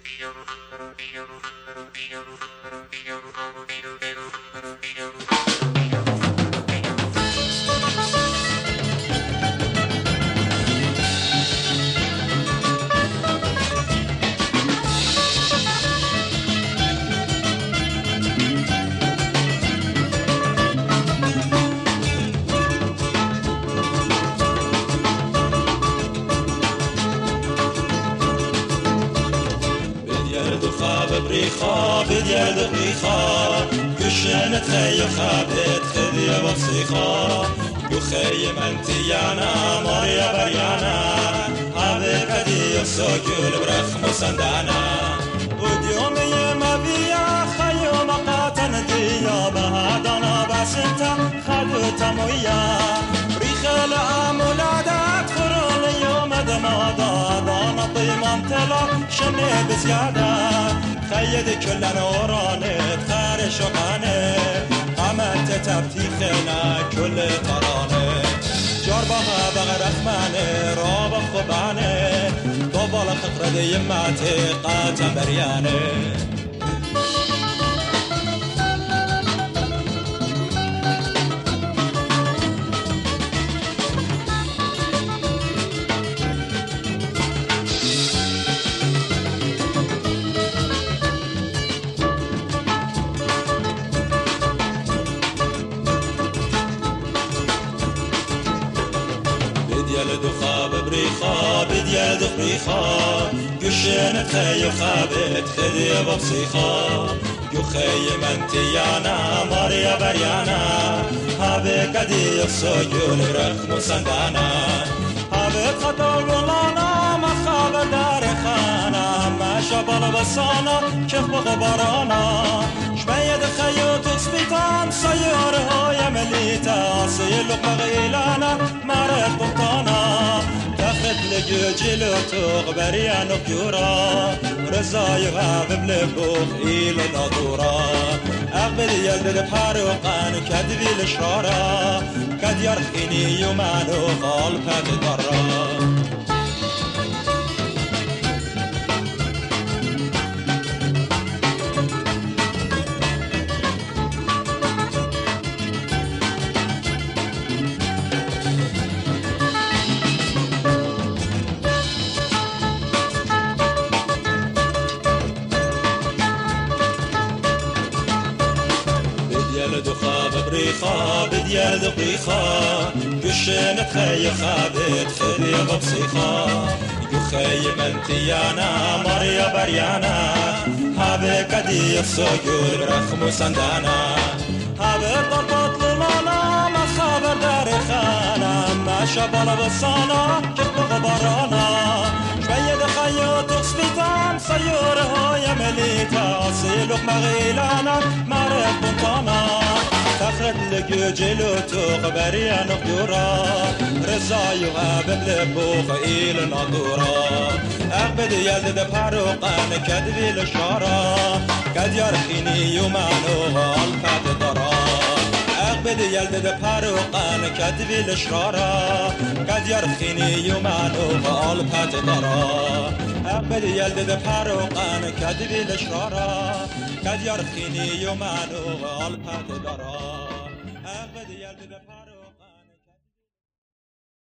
بريخا بديال بريخا كشنت خي خابت خذي وصيخا يخيم انت يانا ماريا بريانا هذا كدي يسوكل برخ مسندانا وديوم يما بيا خيوم قاتن ديا بهادانا بسنتا خدوتا مويا بريخا لأمولادات خرون يوم دمادا دانا طيمان تلا شمي بزيادة خيد كل نورانت خارش وقانه قامت تبتيخنا كل طرانه جربها بغرخ مانه راب خبانه طوال خطر ديماتي قاتم بريانه بديال دخاب بريخا بديال دخريخا قشنت خي خابت خذي وبصيخا يخيم انت يانا ماريا بريانا هابي قدي يسوكل رخ مسندانا هابي خطر بلانا مخاب دار خانا ما شبال بسانا كيف بغبرانا شبيد خيوط سبيطان سياره يا مليتا سيلق غيلانا مرق بطانا تخت لجوجلو تغبريان وكيورا رزاي غاب بلبوخ إيلو نادورا أقبل يلد بحاروقان كدبي الشرارة كد يرخيني يومانو غالبات درا بديال دخاب بريخا بديال دقيخا قشنت خي خابت خذي ببصيخا يخيم انت يانا ماريا بريانا هابي قدي يسوكل برخ مسندانا هابي طلبت للانا ما خابر داري خانا ما شبال بصانا كيف غبرانا شبيد خيوط سبيطان سيوره يا مليتا سيلوك مغيلانا مرق بنطانا تخرج لجوجلو تغبريان وقدورا رزاي وغاب بلبوخ إيل نادورا أقبد يلد بحروقان كدبي للشارع قد يرخيني يومانو غالبات درا أقبد يلد بحروقان كدبي للشارع قد يرخيني يومانو غالبات درا أقبد يلد بحروقان كدبي للشارع قد يرخيني يومانو غالبات درا أقبد يلد بحروقان